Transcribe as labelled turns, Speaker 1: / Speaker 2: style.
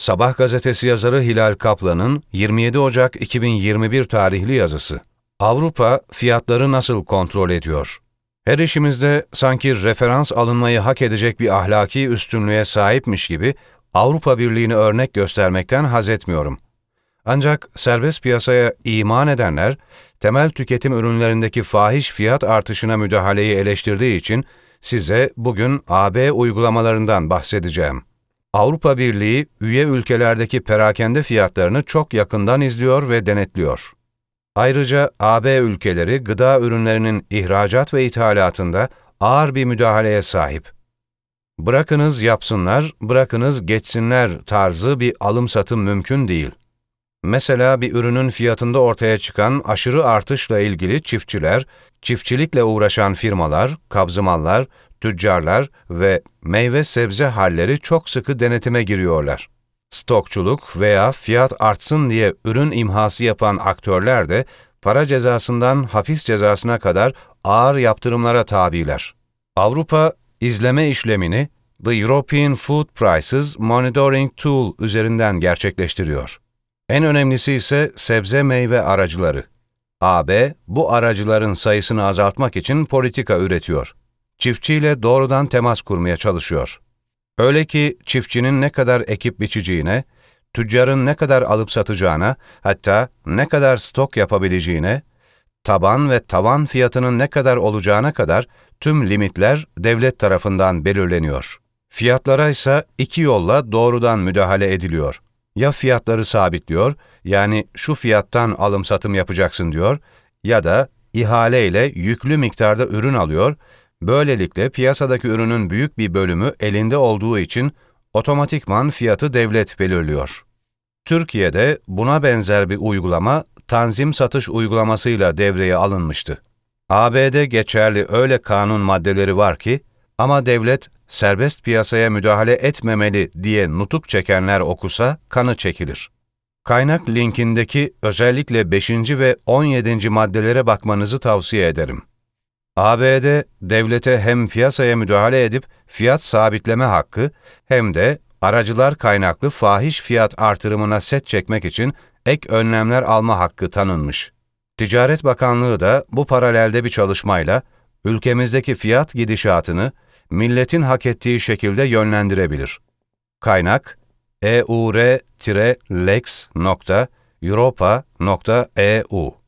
Speaker 1: Sabah gazetesi yazarı Hilal Kaplan'ın 27 Ocak 2021 tarihli yazısı. Avrupa fiyatları nasıl kontrol ediyor? Her işimizde sanki referans alınmayı hak edecek bir ahlaki üstünlüğe sahipmiş gibi Avrupa Birliği'ni örnek göstermekten haz etmiyorum. Ancak serbest piyasaya iman edenler, temel tüketim ürünlerindeki fahiş fiyat artışına müdahaleyi eleştirdiği için size bugün AB uygulamalarından bahsedeceğim. Avrupa Birliği, üye ülkelerdeki perakende fiyatlarını çok yakından izliyor ve denetliyor. Ayrıca AB ülkeleri gıda ürünlerinin ihracat ve ithalatında ağır bir müdahaleye sahip. Bırakınız yapsınlar, bırakınız geçsinler tarzı bir alım-satım mümkün değil. Mesela bir ürünün fiyatında ortaya çıkan aşırı artışla ilgili çiftçiler, çiftçilikle uğraşan firmalar, kabzımallar, tüccarlar ve meyve sebze halleri çok sıkı denetime giriyorlar. Stokçuluk veya fiyat artsın diye ürün imhası yapan aktörler de para cezasından hapis cezasına kadar ağır yaptırımlara tabiler. Avrupa, izleme işlemini The European Food Prices Monitoring Tool üzerinden gerçekleştiriyor. En önemlisi ise sebze meyve aracıları. AB, bu aracıların sayısını azaltmak için politika üretiyor. Çiftçiyle doğrudan temas kurmaya çalışıyor. Öyle ki çiftçinin ne kadar ekip biçeceğine, tüccarın ne kadar alıp satacağına, hatta ne kadar stok yapabileceğine, taban ve tavan fiyatının ne kadar olacağına kadar tüm limitler devlet tarafından belirleniyor. Fiyatlara ise iki yolla doğrudan müdahale ediliyor. Ya fiyatları sabitliyor, yani şu fiyattan alım-satım yapacaksın diyor, ya da ihaleyle yüklü miktarda ürün alıyor, böylelikle piyasadaki ürünün büyük bir bölümü elinde olduğu için otomatikman fiyatı devlet belirliyor. Türkiye'de buna benzer bir uygulama tanzim satış uygulamasıyla devreye alınmıştı. AB'de geçerli öyle kanun maddeleri var ki, ama devlet serbest piyasaya müdahale etmemeli diye nutuk çekenler okusa kanı çekilir. Kaynak linkindeki özellikle 5. ve 17. maddelere bakmanızı tavsiye ederim. AB'de devlete hem piyasaya müdahale edip fiyat sabitleme hakkı hem de aracılar kaynaklı fahiş fiyat artırımına set çekmek için ek önlemler alma hakkı tanınmış. Ticaret Bakanlığı da bu paralelde bir çalışmayla ülkemizdeki fiyat gidişatını milletin hak ettiği şekilde yönlendirebilir. Kaynak eur-lex.europa.eu